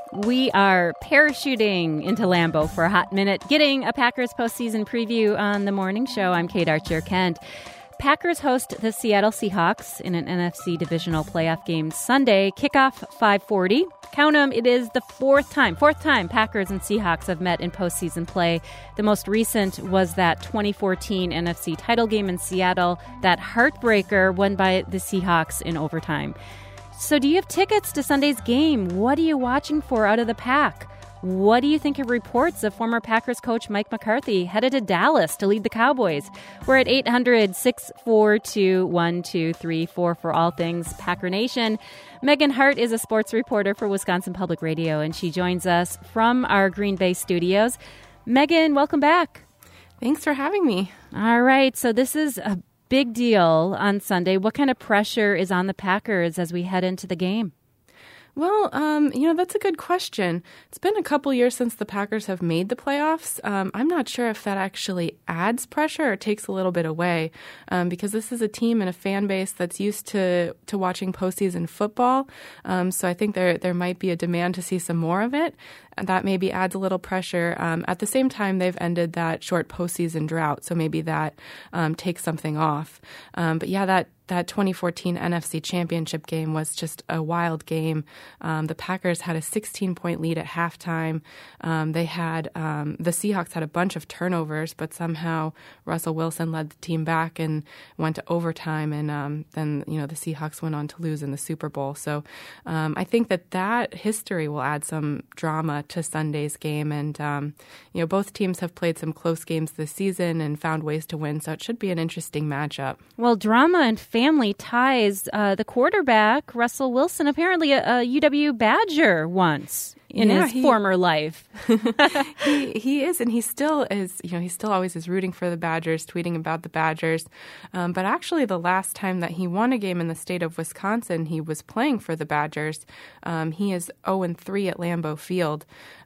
We are parachuting into Lambeau for a hot minute, getting a Packers postseason preview on the morning show. I'm Kate Archer-Kent. Packers host the Seattle Seahawks in an NFC divisional playoff game Sunday. Kickoff 5:40. Count them, it is the fourth time Packers and Seahawks have met in postseason play. The most recent was that 2014 NFC title game in Seattle, that heartbreaker won by the Seahawks in overtime. So do you have tickets to Sunday's game? What are you watching for out of the Pack? What do you think of reports of former Packers coach Mike McCarthy headed to Dallas to lead the Cowboys? We're at 800-642-1234 for all things Packer Nation. Megan Hart is a sports reporter for Wisconsin Public Radio, and she joins us from our Green Bay studios. Megan, welcome back. Thanks for having me. All right, so this is a big deal on Sunday. What kind of pressure is on the Packers as we head into the game? Well, that's a good question. It's been a couple years since the Packers have made the playoffs. I'm not sure if that actually adds pressure or takes a little bit away, because this is a team and a fan base that's used to watching postseason football. So I think there might be a demand to see some more of it. And that maybe adds a little pressure. At the same time, they've ended that short postseason drought, so maybe that takes something off. But yeah, that 2014 NFC Championship game was just a wild game. The Packers had a 16-point lead at halftime. The Seahawks had a bunch of turnovers, but somehow Russell Wilson led the team back and went to overtime. And then the Seahawks went on to lose in the Super Bowl. So I think that history will add some drama to Sunday's game. And both teams have played some close games this season and found ways to win. So it should be an interesting matchup. Well, drama and family ties. The quarterback, Russell Wilson, apparently a UW Badger once in his former life. He is, and he still is. He still always is rooting for the Badgers, tweeting about the Badgers. But actually, the last time that he won a game in the state of Wisconsin, he was playing for the Badgers. He is 0-3 at Lambeau Field.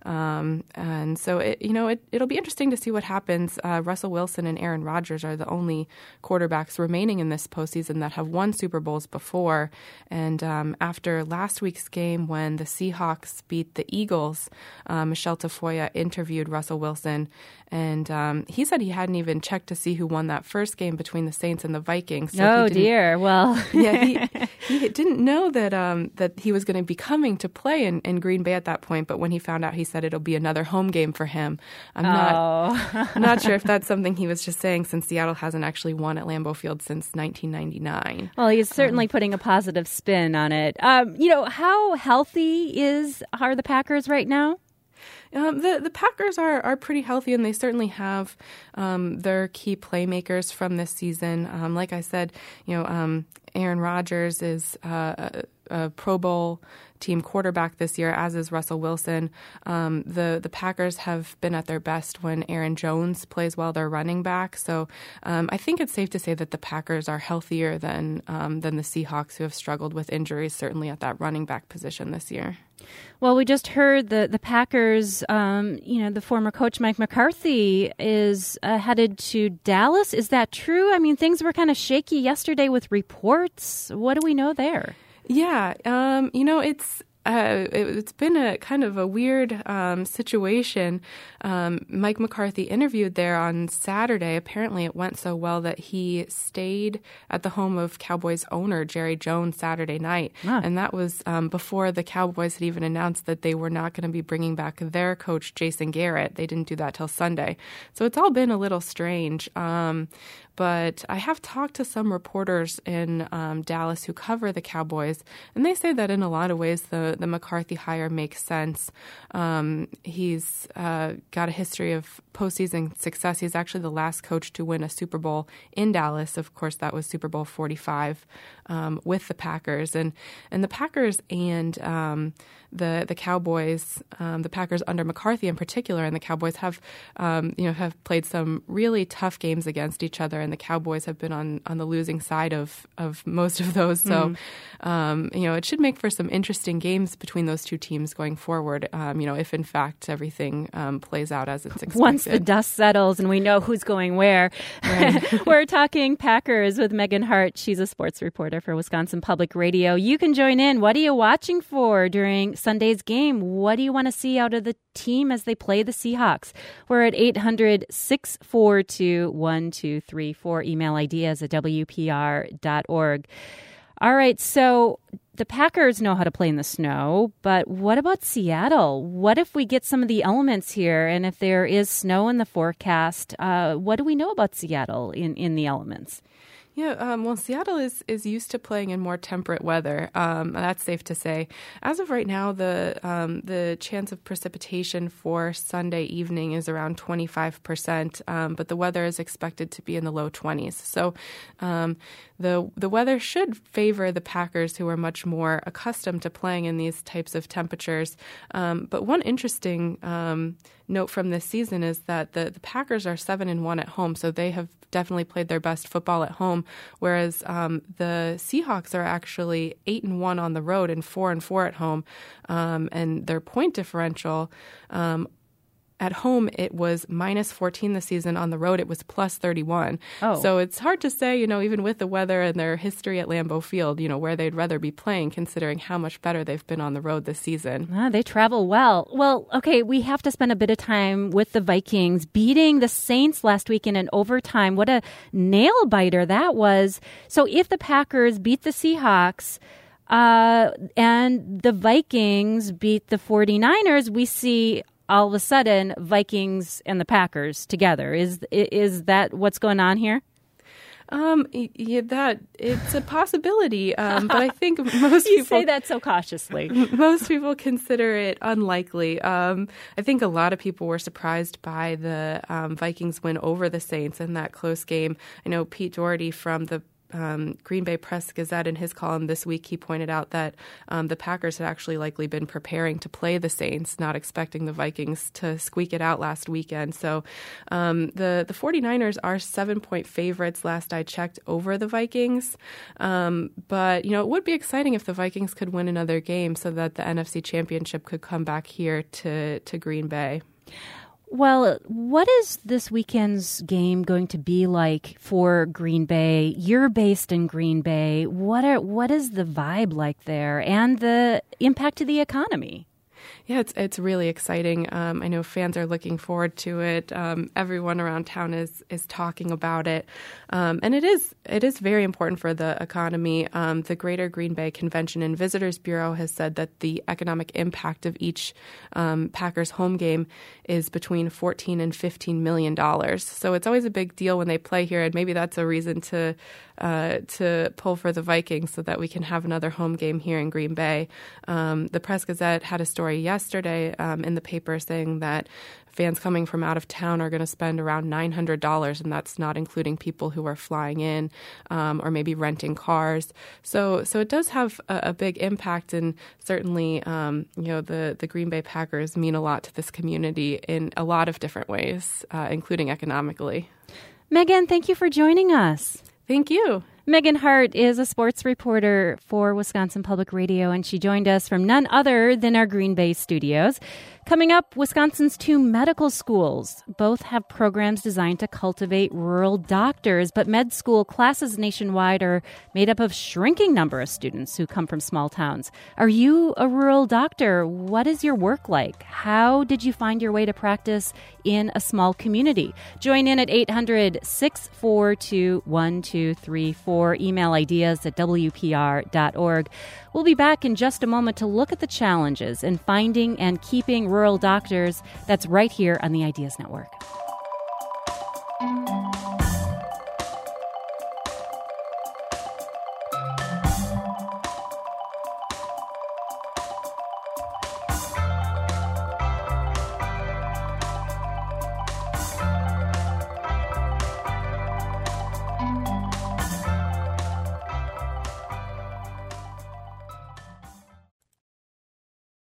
And so it'll be interesting to see what happens. Russell Wilson and Aaron Rodgers are the only quarterbacks remaining in this postseason that have won Super Bowls before. And after last week's game, when the Seahawks beat the Eagles, Michelle Tafoya interviewed Russell Wilson, and he said he hadn't even checked to see who won that first game between the Saints and the Vikings. So dear. Well, yeah, he didn't know that he was going to be coming to play in Green Bay at that point. But when he found out, he said it'll be another home game for him. I'm not sure if that's something he was just saying, since Seattle hasn't actually won at Lambeau Field since 1999. Well, he's certainly putting a positive spin on it. How healthy are the Packers right now? The Packers are pretty healthy, and they certainly have their key playmakers from this season. Like I said, Aaron Rodgers is a Pro Bowl team quarterback this year, as is Russell Wilson. The Packers have been at their best when Aaron Jones plays well, their running back. So I think it's safe to say that the Packers are healthier than the Seahawks, who have struggled with injuries, certainly at that running back position this year. Well, we just heard the Packers, the former coach Mike McCarthy is headed to Dallas. Is that true? I mean, things were kind of shaky yesterday with reports. What do we know there? Yeah, it's been a kind of a weird situation. Mike McCarthy interviewed there on Saturday. Apparently it went so well that he stayed at the home of Cowboys owner Jerry Jones Saturday night. And that was before the Cowboys had even announced that they were not going to be bringing back their coach, Jason Garrett. They didn't do that till Sunday. So it's all been a little strange. But I have talked to some reporters in Dallas who cover the Cowboys, and they say that in a lot of ways the McCarthy hire makes sense. He's got a history of postseason success. He's actually the last coach to win a Super Bowl in Dallas. Of course, that was Super Bowl 45 with the Packers. And the Packers and the Cowboys, the Packers under McCarthy in particular, and the Cowboys have played some really tough games against each other, and the Cowboys have been on the losing side of most of those. So, it should make for some interesting games games between those two teams going forward, if in fact everything plays out as it's expected. Once the dust settles and we know who's going where. Right. We're talking Packers with Megan Hart. She's a sports reporter for Wisconsin Public Radio. You can join in. What are you watching for during Sunday's game? What do you want to see out of the team as they play the Seahawks? We're at 800-642-1234. Email ideas at WPR.org. All right, so the Packers know how to play in the snow, but what about Seattle? What if we get some of the elements here, and if there is snow in the forecast, what do we know about Seattle in the elements? Yeah, well, Seattle is used to playing in more temperate weather. That's safe to say. As of right now, the chance of precipitation for Sunday evening is around 25%, but the weather is expected to be in the low 20s. So the weather should favor the Packers, who are much more accustomed to playing in these types of temperatures. But one interesting note from this season is that the Packers are 7-1 at home, so they have definitely played their best football at home, whereas the Seahawks are actually 8-1 on the road and 4-4 at home, and their point differential at home, it was minus 14 this season. On the road, it was plus 31. Oh. So it's hard to say, even with the weather and their history at Lambeau Field, where they'd rather be playing, considering how much better they've been on the road this season. They travel well. Well, okay, we have to spend a bit of time with the Vikings beating the Saints last weekend in overtime. What a nail-biter that was. So if the Packers beat the Seahawks, and the Vikings beat the 49ers, we see all of a sudden Vikings and the Packers together. Is that what's going on here? That it's a possibility, but I think most you people say that so cautiously. Most people consider it unlikely. I think a lot of people were surprised by the Vikings win over the Saints in that close game. I know Pete Doherty from the Green Bay Press-Gazette, in his column this week, he pointed out that the Packers had actually likely been preparing to play the Saints, not expecting the Vikings to squeak it out last weekend. So the 49ers are 7-point favorites last I checked over the Vikings. But, it would be exciting if the Vikings could win another game so that the NFC Championship could come back here to Green Bay. Well, what is this weekend's game going to be like for Green Bay? You're based in Green Bay. What is the vibe like there and the impact to the economy? Yeah, it's really exciting. I know fans are looking forward to it. Everyone around town is talking about it, and it is very important for the economy. The Greater Green Bay Convention and Visitors Bureau has said that the economic impact of each Packers home game is between $14 and $15 million. So it's always a big deal when they play here, and maybe that's a reason to pull for the Vikings so that we can have another home game here in Green Bay. The Press-Gazette had a story yesterday in the paper saying that fans coming from out of town are going to spend around $900, and that's not including people who are flying in or maybe renting cars. So it does have a big impact, and certainly, the Green Bay Packers mean a lot to this community in a lot of different ways, including economically. Megan, thank you for joining us. Thank you. Megan Hart is a sports reporter for Wisconsin Public Radio, and she joined us from none other than our Green Bay studios. Coming up, Wisconsin's 2 medical schools. Both have programs designed to cultivate rural doctors, but med school classes nationwide are made up of shrinking number of students who come from small towns. Are you a rural doctor? What is your work like? How did you find your way to practice in a small community? Join in at 800-642-1234. Email ideas at WPR.org. We'll be back in just a moment to look at the challenges in finding and keeping rural doctors. That's right here on the Ideas Network.